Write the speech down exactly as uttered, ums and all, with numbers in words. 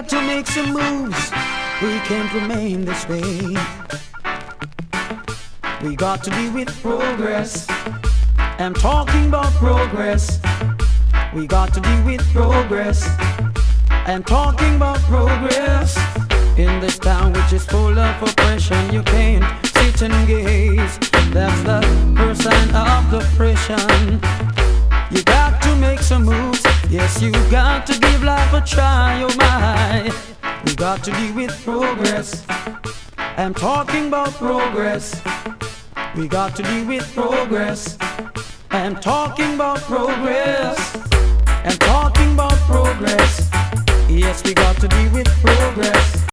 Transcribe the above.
got to make some moves. We can't remain this way. We got to deal with progress. I'm talking about progress. We got to deal with progress. I'm talking about progress. In this town which is full of oppression, you can't sit and gaze. That's the first sign of depression. You got to make some moves. Yes, you got to give life a try, oh my. We got to deal with progress. I'm talking about progress. We got to deal with progress. I'm talking about progress. I'm talking about progress. Yes, we got to deal with progress.